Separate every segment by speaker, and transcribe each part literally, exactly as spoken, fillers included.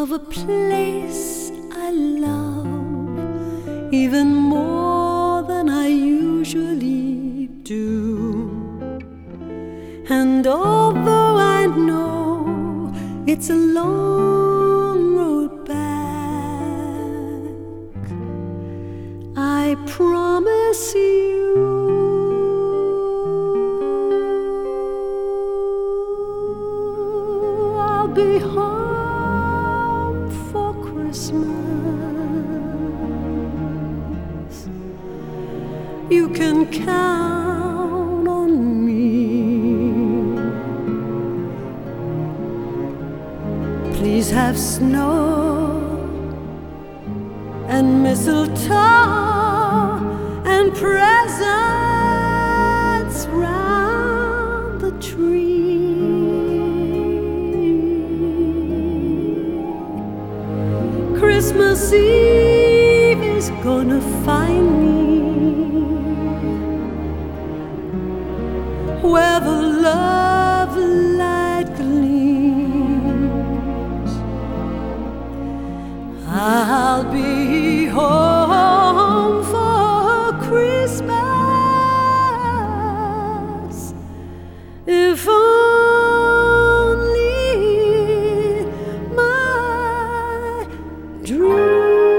Speaker 1: of a place I love even more than I usually do. And although I know it's a long road back, I promise you I'll be home for Christmas. You can count on me. Please have snow and mistletoe and presents round the tree. Christmas Eve is gonna find me where the love light gleams. I'll be home for Christmas if only my dream.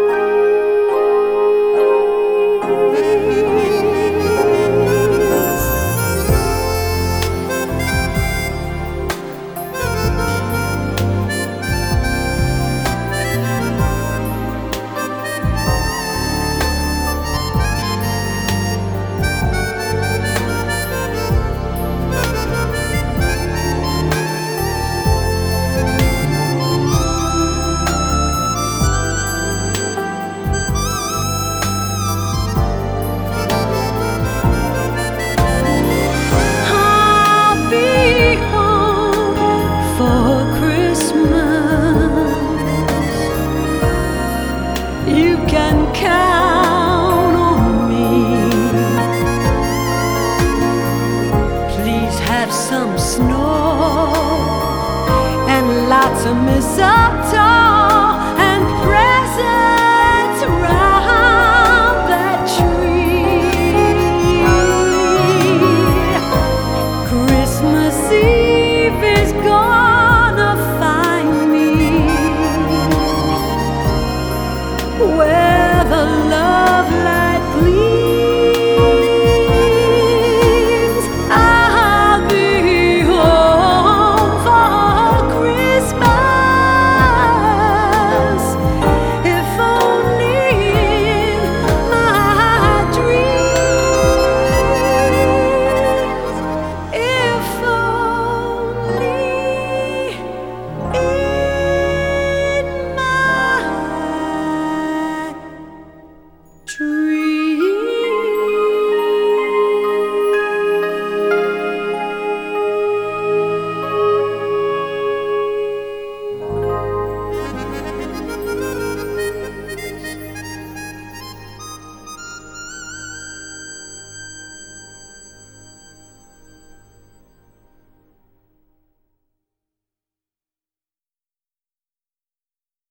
Speaker 1: You can count on me. Please have some snow and lots of mistletoe and presents around that tree. Christmas Eve is gonna find me where